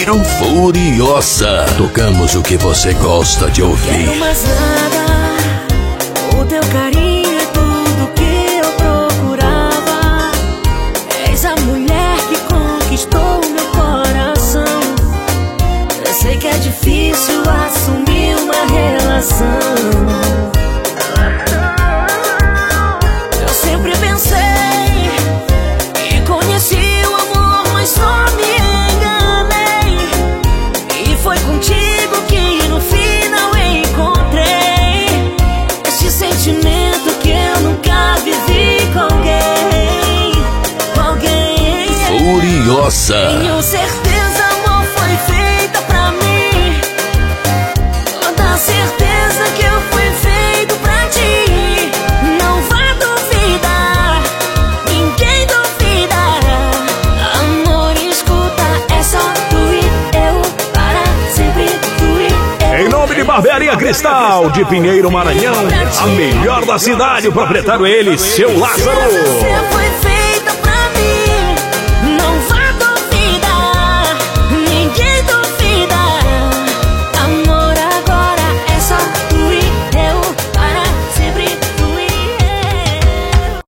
Pinheiro, Furiosa. Tocamos o que você gosta de ouvir. Quero mais nada, o teu carinho é tudo que eu procurava. És a mulher que conquistou meu coração. Eu sei que é difícil assumir uma relação. Eu sempre pensei e conheci o amor, mas só me enganei. E foi contigo que no final encontrei este sentimento que eu nunca vivi com alguém. Furiosa. Tenho certeza, amor, foi feita pra mim. Toda certeza que eu fui feito pra ti. Não vá duvidar, ninguém duvida. Amor, escuta, é só tu e eu, para sempre tu e eu. Em nome de Barbearia Cristal, de Pinheiro, Maranhão, a melhor da cidade, o proprietário ele, seu Lázaro.